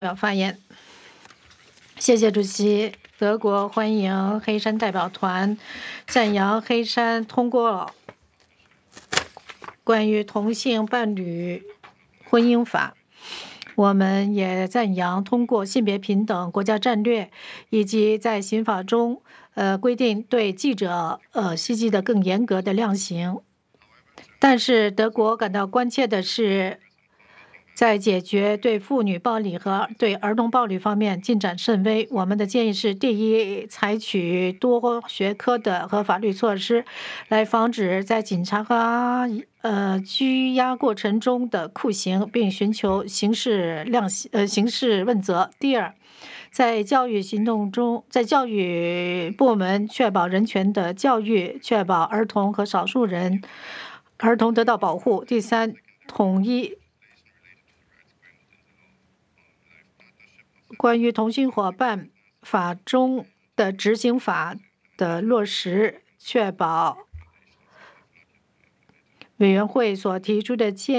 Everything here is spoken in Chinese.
要发言。谢谢主席。德国欢迎黑山代表团赞扬黑山通过关于同性伴侣婚姻法。我们也赞扬通过性别平等国家战略，以及在刑法中规定对记者袭击的更严格的量刑。但是德国感到关切的是，在解决对妇女暴力和对儿童暴力方面进展甚微。我们的建议是：第一，采取多学科的和法律措施，来防止在警察和拘押过程中的酷刑，并寻求刑事问责。第二，在教育行动中，在教育部门确保人权的教育，确保儿童和少数人儿童得到保护。第三，统一关于同性伙伴法中的执行法的落实，确保委员会所提出的建议